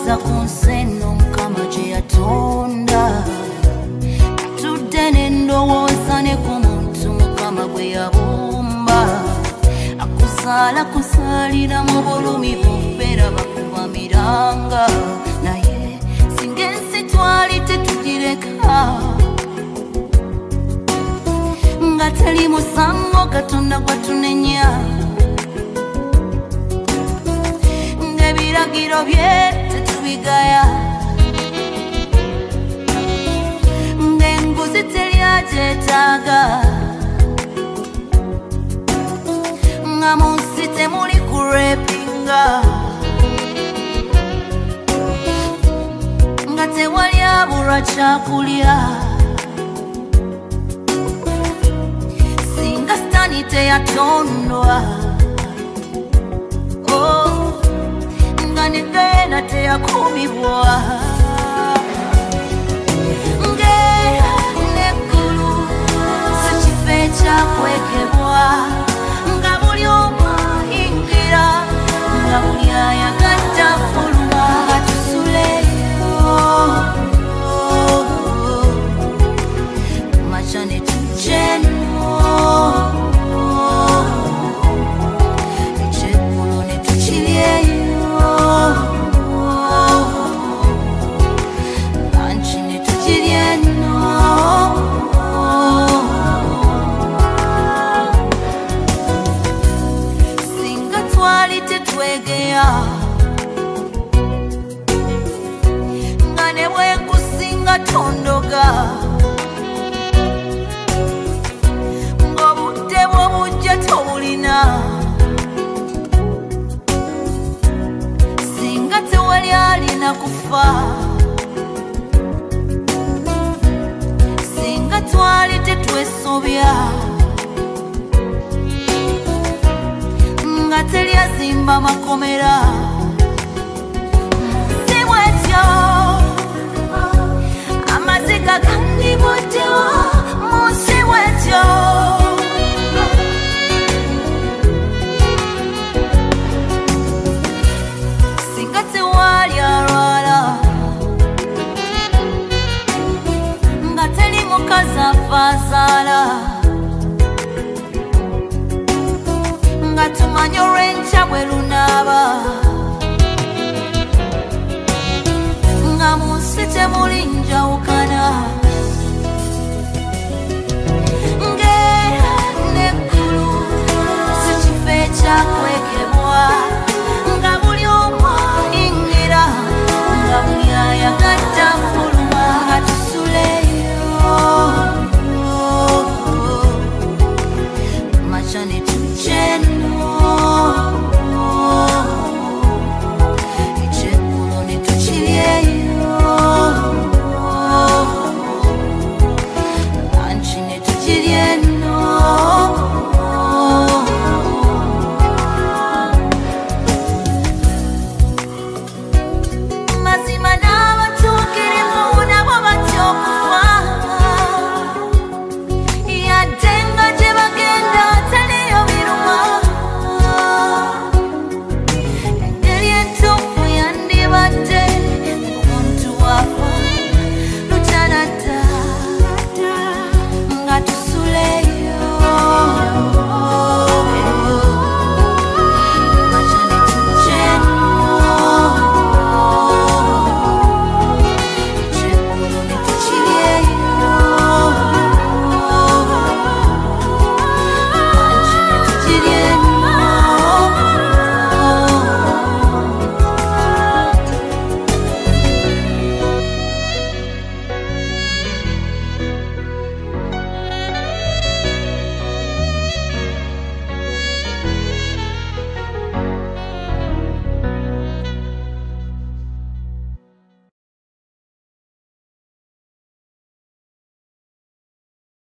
ndowooza ku nsi eno Mukama gye yatonda tudde ne ndowooza ne ku muntu Mukama gwe yabumba akuzaala kuzaalira mu bulumi bumbeera bakuba miranga naye singa ensi twali tetugireka nga teri musango Katonda gwatunenya ng'ebiragiro bye tetubigaya ng'enguzi teryagyetaaga nga mu nsi temuli kurepinga nga tewali abulwa kyakulya singa sitaani teyatondwa nga ne Diana teyakuumibwa ng'era n'eggulu si kifo ekyakwekebwa nga buli omu ayingira nga buli ayagadde afuluma nga tusuleyo kumakya ne tujja eno ekyeggulo ne tukiryeyo lanchi ne tukirya eno singa twali tetwegeya nga ne bwekusinga tondoga ng'obudde bw'obujja tobulina singa tewali alina kufa singa twali tetwesobya nga teri azimba makomera